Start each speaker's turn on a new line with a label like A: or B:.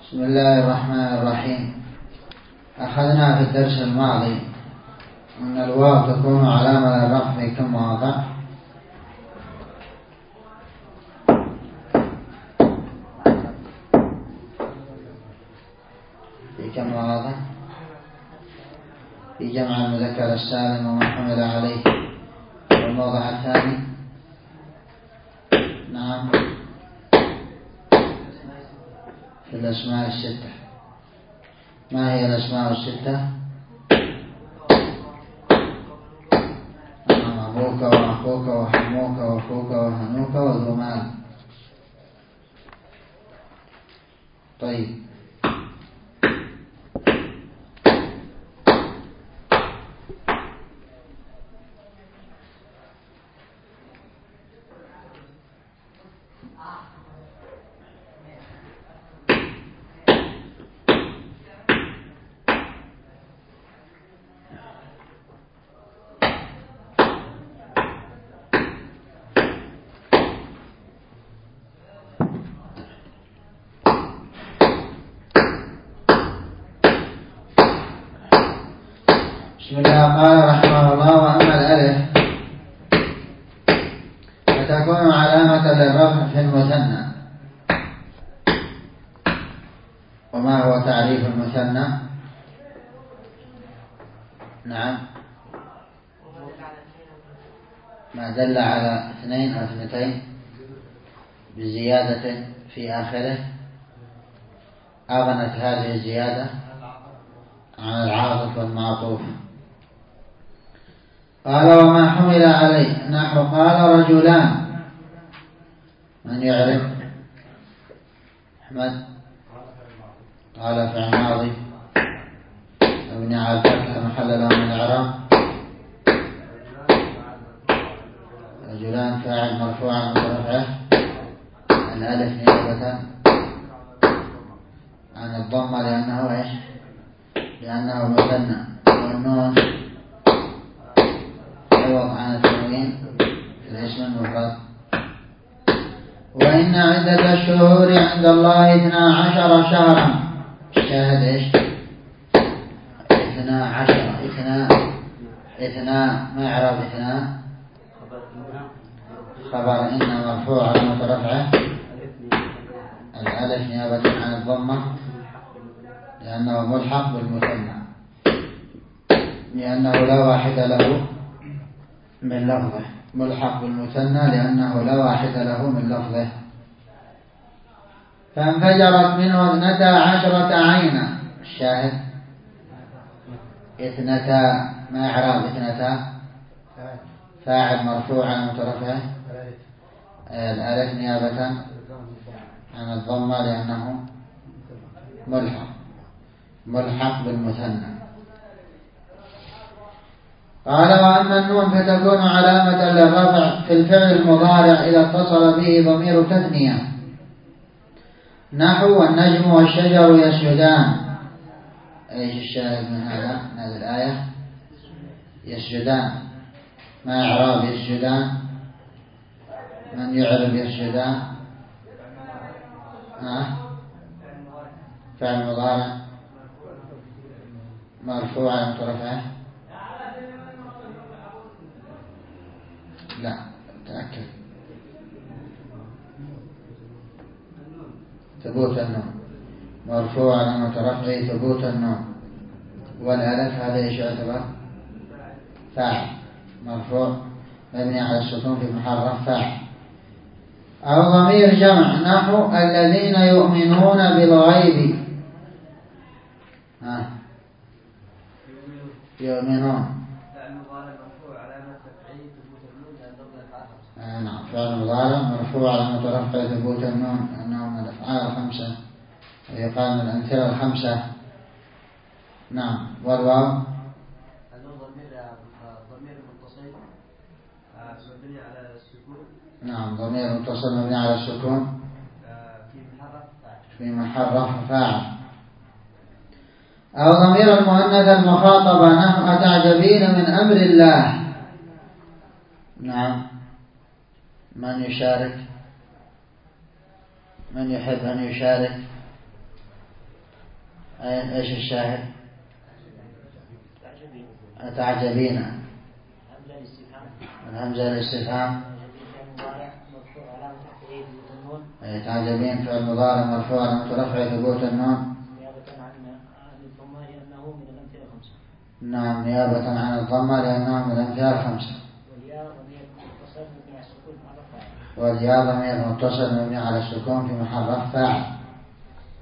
A: بسم الله الرحمن الرحيم. أخذنا في الدرس الماضي أن الواو تكون علامة للرفع في كم مواضع؟ في كم مواضع؟ في جمع المذكر السالم وما حمل عليه. والموضع الثاني نعم في الأسماء الستة. ما هي الأسماء الستة؟ أبوك وأخوك وحموك وأخوك وهنوك وذو مال. طيب، بسم الله. قال رحمه الله: وأما الألف فتكون علامة للرفع في المثنى. وما هو تعريف المثنى؟ نعم، ما دل على اثنين أو اثنتين بزيادة في آخره أغنت هذه الزيادة عن العاطف والمعطوف. قال: وما حمل عليه نحو قال رجلان. من يعرف؟ أحمد. قال فعل ماضي مبني على الفتح محل له من الإعراب. رجلان فاعل مرفوع برفعه الألف نيابة عن الضمة لأنه إيش؟ لأنه مثنى. والنون عوض عن التنوين في الاسم المفرد. وإن عدة الشهور عند الله 12 شهرا. الشاهد إيش؟ 12. ما إعراب 2؟ خبر إن مرفوع على رفعه الألف نيابة عن الضمة لأنه ملحق بالمثنى، لأنه لا واحد له من لفظه. ملحق بالمثنى لأنه لا واحد له من لفظه. فانفجرت منه 12 عينا. الشاهد 2. ما إعراب 2؟ فاعل مرفوع عن مترفعه الألف نيابة عن الضمة لأنه ملحق بالمثنى. قال: وأما النون فتكون علامة للرفع في الفعل المضارع إذا اتصل به ضمير تثنية نحو والنجم والشجر يسجدان. ايش الشاهد من هذه الآية؟ يسجدان. ما إعراب يسجدان؟ من يعرب يسجدان؟ فعل مضارع مرفوع على مترفعه. لا، تأكد. ثبوت النون مرفوع على مترفعه ثبوت النون. والألف هذا ايش يعتبر؟ فاعل مرفوع مبني على السكون في محل فاعل. أو ضمير جمع نحو الذين يؤمنون بالغيب. يؤمنون نعم، فعل مضارع مرفوع على مترفع ثبوت النون أنه من الأفعال الخمسة ويقال من الأمثلة الخمسة. نعم. والواو
B: ضمير متصل مبني على السكون.
A: نعم، ضمير متصل مبني على السكون في محل رفع فاعل. أو ضمير المؤنث المخاطبة نحو أتعجبين من أمر الله. نعم. من يشارك؟ من يحب أن يشارك؟ إيش الشاهد؟ تعجبين. الهمزة الاستفهام. تعجبين فعل مضارع مرفوع علامة رفعه ثبوت النون. نعم نيابة عن الضمة لأنه من الأمثلة الخمسة. والياء ضمير متصل مبني على السكون في محل رفع فاعل.